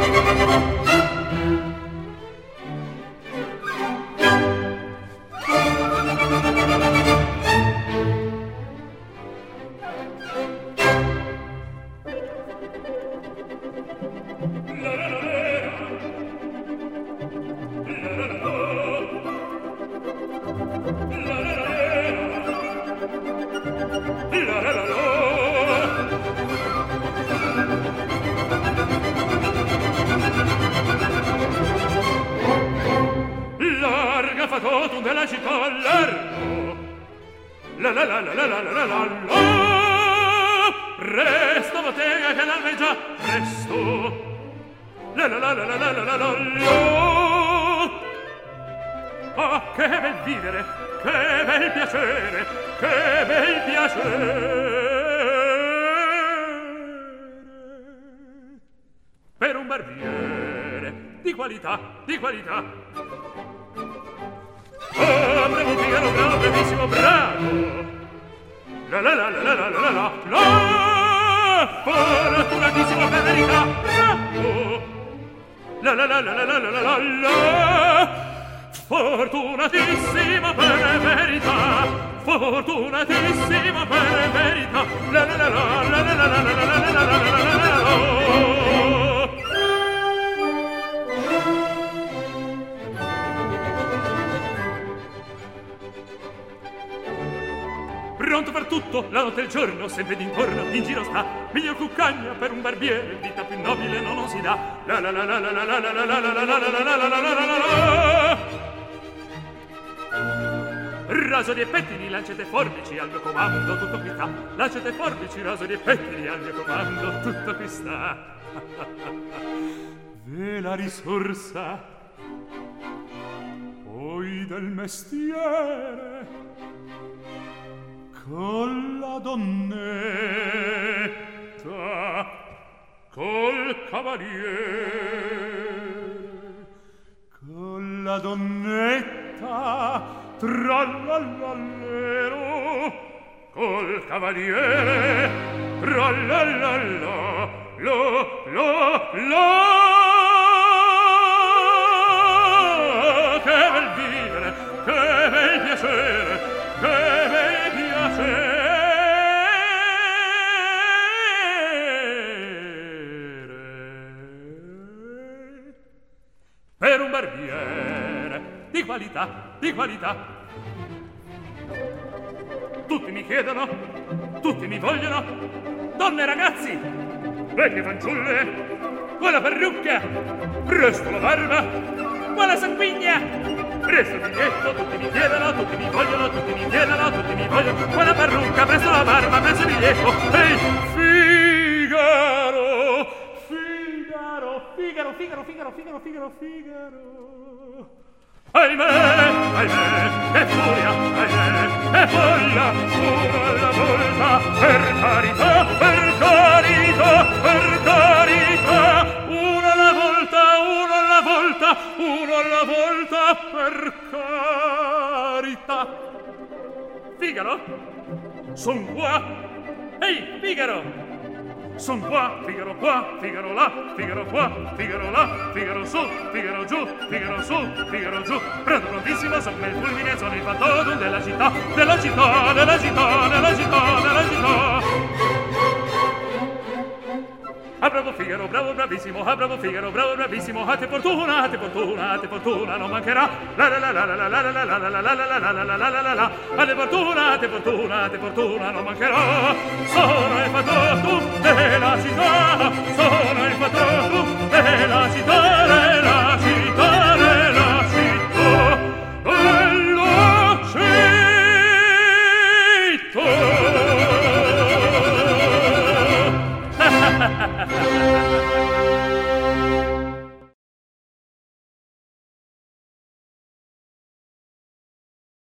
Larga fatotum della città largo. La la la la la la la la la. Resto bottega che l'almeggia presto. La la la la la la la la la. Ah, che bel vivere, che bel piacere, che bel piacere. Per un barbiere di qualità, di qualità. Oh, bravo Figaro, bravo, bravissimo, bravo. La la la la la la la la la. Fortunatissimo, per verità, bravo. La la la la la la la la la. Fortunatissimo per verità, fortunatissimo per verità. La la la la la la la la la la la la la. Pronto per tutto, la notte e il giorno, sempre d'intorno, in giro sta. Miglior cuccagna per un barbiere, vita più nobile non si dà. La la la la la la la la la la la la la la la la la. Rasori e pettini, lancette forbici al mio comando, tutto qui sta. Lancette e forbici, rasori e pettini al mio comando, tutto qui sta. Ve la risorsa poi del mestiere con la donnetta, col cavaliere, con la donnetta, trallallallero, col cavaliere, trallallalla, che bel vivere, che bel piacere, che bel piacere. Per un barbiere di qualità, di qualità. Tutti mi chiedono, tutti mi vogliono, donne e ragazzi, vecchie fanciulle, quella parrucca, presto la barba, quella sanguigna, presto il biglietto, tutti mi chiedono, tutti mi vogliono, tutti mi chiedono, tutti mi vogliono, quella parrucca, presto la barba, presto il biglietto. Ehi, Figaro, Figaro, Figaro, Figaro, Figaro, Figaro, Figaro, Figaro. Ahimè, ahimè, che furia, ahimè, che folla, uno alla volta, per carità, per carità, per carità, uno alla volta, uno alla volta, uno alla volta, per carità. Figaro, son qua. Ehi, Figaro! Son qua, Figaro là, Figaro qua, Figaro là, Figaro su, Figaro giù, Figaro su, Figaro giù. Pronto, prontissimo, sopra il fulmine, sono il fattotum della città, della città, della città, della città, della città. Ah, bravo Figaro, bravo, bravissimo, ah, bravo Figaro, bravo, bravissimo, a te fortuna, a te fortuna, a te fortuna, non mancherà. La la la la la la la la la la la la la la la la la la la. A te fortuna, a te fortuna, a te fortuna, non mancherà. Sono il fattotum della città, sono il fattotum della città.